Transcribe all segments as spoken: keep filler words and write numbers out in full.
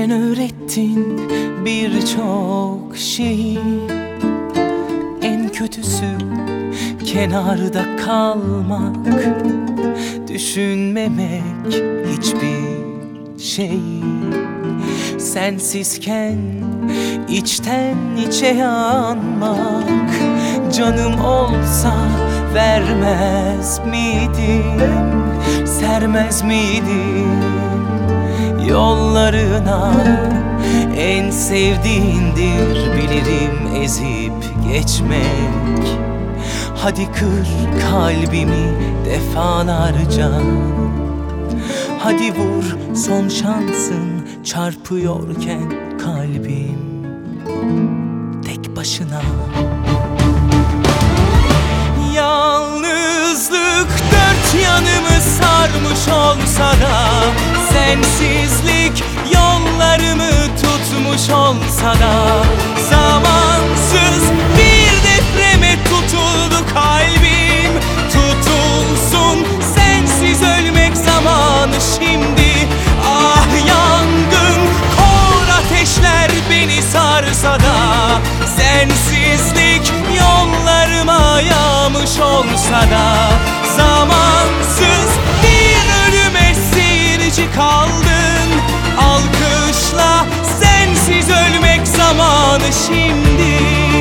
Sen öğrettin birçok şeyi, en kötüsü kenarda kalmak, düşünmemek hiçbir şeyi. Sensizken içten içe yanmak, canım olsa vermez miydim, sermez miydim yollarına? En sevdiğindir bilirim ezip geçmek. Hadi kır kalbimi defalarca, hadi vur son şansın çarpıyorken kalbim tek başına. Yalnızlık dört yanımı sarmış olsa da, sensizlik yollarımı tutmuş olsa da, zamansız bir depreme tutuldu kalbim. Tutulsun, sensiz ölmek zamanı şimdi. Ah yangın, kor ateşler beni sarsa da, sensizlik yollarıma yağmış olsa da, zamansız bir ölüme seyirci kaldın. Alkışla, sensiz ölmek zamanı şimdi.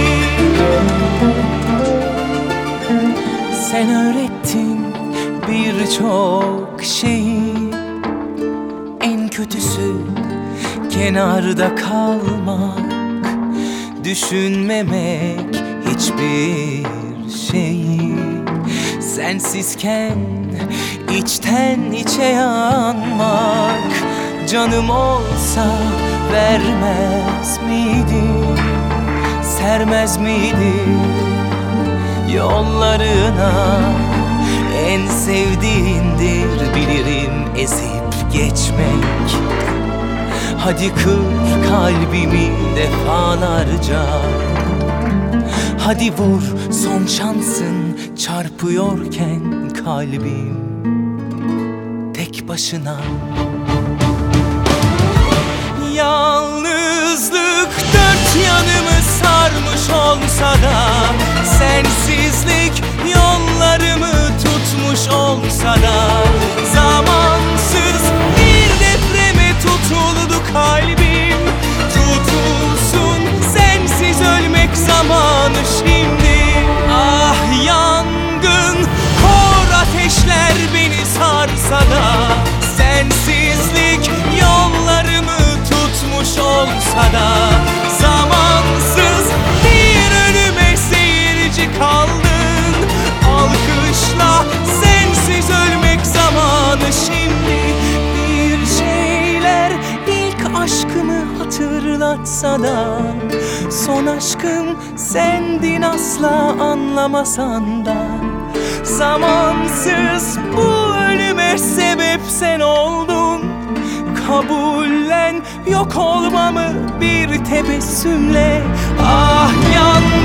Sen öğrettin birçok şeyi, en kötüsü kenarda kalmak, düşünmemek hiçbir şeyi. Sensizken içten içe yanmak, canım olsa vermez miydim, sermez miydim yollarına? En sevdiğindir bilirim ezip geçmek. Hadi kır kalbimi defalarca, hadi vur son şansın çarpıyorken kalbim tek başına. Yalnızlık dört yanımı sarmış olsa da, sensizlik yollarımı tutmuş olsa da, zamansız bir depreme tutuldu kalbim. Tutulsun, sensiz ölmek zamanı şimdi. Ah yangın, kor ateşler beni sarsa da, sensizlik yollarımı tutmuş olsa da, zamansız bir ölüme seyirci kaldın. Alkışla, sensiz ölmek zamanı şimdi. Bir şeyler ilk aşkımı hatırlatsa da, son aşkım sendin asla anlamasan da, zamansız bu ölüme sebep sen oldun. Kabullen yok olmamı bir tebessümle. Ah yan